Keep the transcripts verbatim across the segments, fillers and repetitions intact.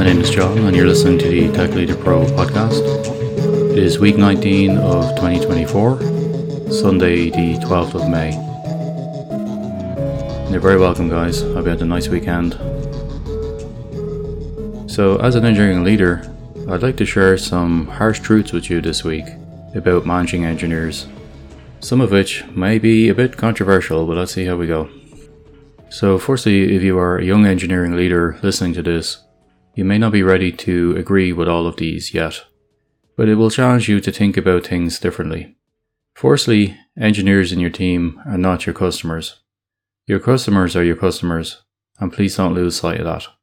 My name is John and you're listening to the Tech Leader Pro podcast. It is week nineteen of twenty twenty-four, Sunday the twelfth of May. You're very welcome, guys. Hope you had a nice weekend. So as an engineering leader, I'd like to share some harsh truths with you this week about managing engineers, some of which may be a bit controversial, but let's see how we go. So firstly, if you are a young engineering leader listening to this, you may not be ready to agree with all of these yet, but it will challenge you to think about things differently. Firstly, engineers in your team are not your customers. Your customers are your customers, and please don't lose sight of that.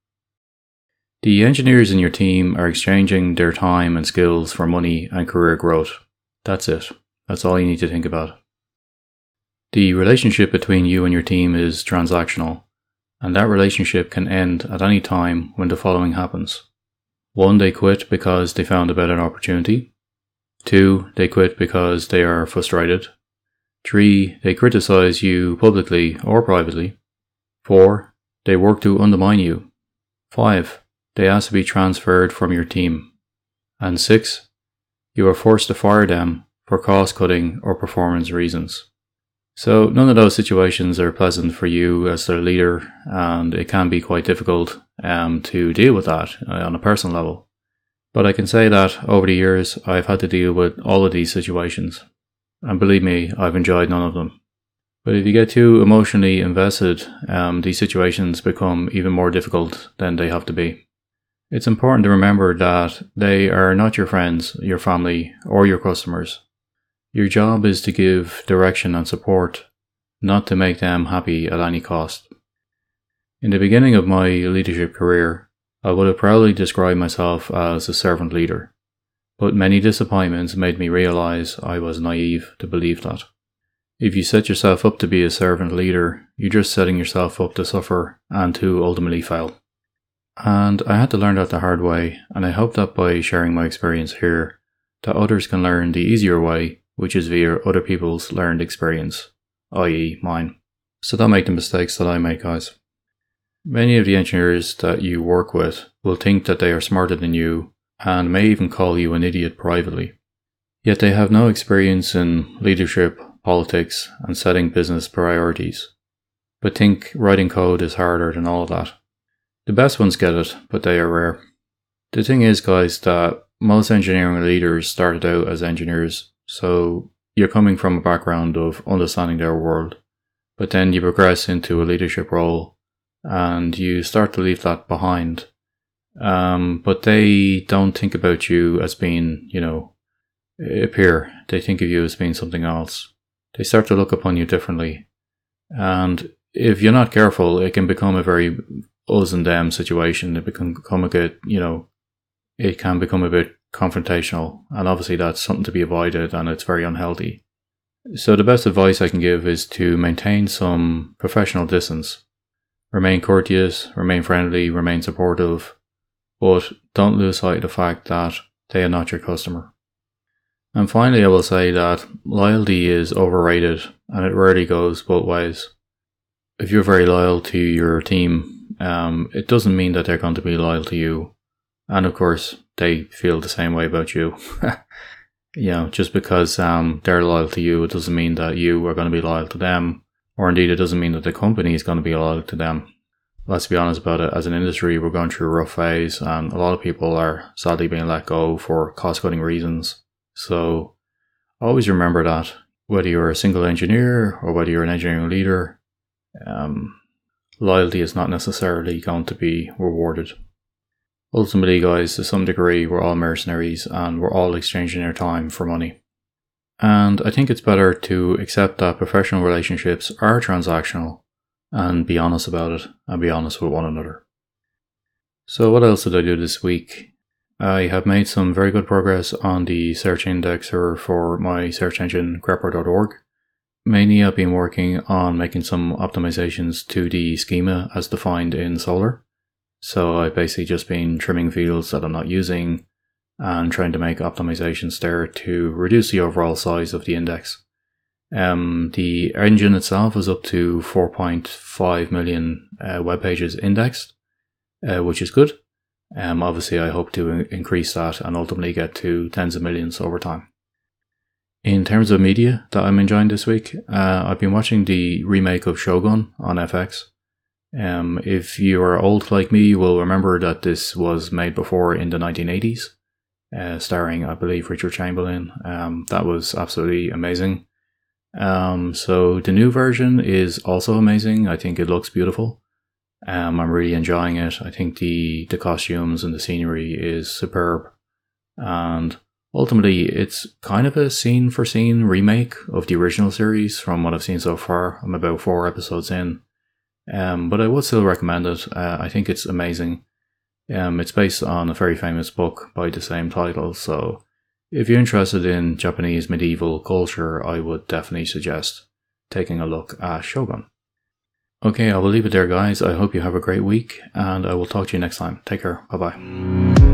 The engineers in your team are exchanging their time and skills for money and career growth. That's it. That's all you need to think about. The relationship between you and your team is transactional, and that relationship can end at any time when the following happens. One, they quit because they found a better opportunity. Two, they quit because they are frustrated. Three, they criticize you publicly or privately. Four, they work to undermine you. Five, they ask to be transferred from your team. And six, you are forced to fire them for cost cutting or performance reasons. So none of those situations are pleasant for you as their leader, and it can be quite difficult um, to deal with that on a personal level. But I can say that over the years I've had to deal with all of these situations, and believe me, I've enjoyed none of them. But if you get too emotionally invested, um, these situations become even more difficult than they have to be. It's important to remember that they are not your friends, your family, or your customers. Your job is to give direction and support, not to make them happy at any cost. In the beginning of my leadership career, I would have proudly described myself as a servant leader, but many disappointments made me realize I was naive to believe that. If you set yourself up to be a servant leader, you're just setting yourself up to suffer and to ultimately fail. And I had to learn that the hard way, and I hope that by sharing my experience here, that others can learn the easier way, which is via other people's learned experience, that is mine. So don't make the mistakes that I make, guys. Many of the engineers that you work with will think that they are smarter than you and may even call you an idiot privately. Yet they have no experience in leadership, politics, and setting business priorities. But think writing code is harder than all of that. The best ones get it, but they are rare. The thing is, guys, that most engineering leaders started out as engineers, so you're coming from a background of understanding their world, but then you progress into a leadership role and you start to leave that behind. Um, but they don't think about you as being, you know, a peer. They think of you as being something else. They start to look upon you differently. And if you're not careful, it can become a very us and them situation. It can become a bit, you know, it can become a bit confrontational, and obviously that's something to be avoided, and it's very unhealthy. So the best advice I can give is to maintain some professional distance. Remain courteous, remain friendly, remain supportive, but don't lose sight of the fact that they are not your customer. And finally, I will say that loyalty is overrated, and it rarely goes both ways. If you're very loyal to your team, um, it doesn't mean that they're going to be loyal to you. And of course, they feel the same way about you. You know, just because um, they're loyal to you, it doesn't mean that you are going to be loyal to them. Or indeed, it doesn't mean that the company is going to be loyal to them. Let's be honest about it. As an industry, we're going through a rough phase, and a lot of people are sadly being let go for cost-cutting reasons. So always remember that, whether you're a single engineer or whether you're an engineering leader, um, loyalty is not necessarily going to be rewarded. Ultimately, guys, to some degree, we're all mercenaries and we're all exchanging our time for money. And I think it's better to accept that professional relationships are transactional and be honest about it and be honest with one another. So what else did I do this week? I have made some very good progress on the search indexer for my search engine grepper dot org. Mainly I've been working on making some optimizations to the schema as defined in Solr. So I've basically just been trimming fields that I'm not using and trying to make optimizations there to reduce the overall size of the index. Um, the engine itself is up to four point five million uh, web pages indexed, uh, which is good. Um, obviously, I hope to increase that and ultimately get to tens of millions over time. In terms of media that I'm enjoying this week, uh, I've been watching the remake of Shogun on F X. Um, if you are old like me, you will remember that this was made before in the nineteen eighties, uh, starring, I believe, Richard Chamberlain. Um, that was absolutely amazing. Um, so the new version is also amazing. I think it looks beautiful. Um, I'm really enjoying it. I think the, the costumes and the scenery is superb. And ultimately, it's kind of a scene-for-scene remake of the original series from what I've seen so far. I'm about four episodes in. Um, but I would still recommend it. Uh, I think it's amazing. Um, it's based on a very famous book by the same title. So if you're interested in Japanese medieval culture, I would definitely suggest taking a look at Shogun. Okay, I will leave it there, guys. I hope you have a great week, and I will talk to you next time. Take care. Bye-bye.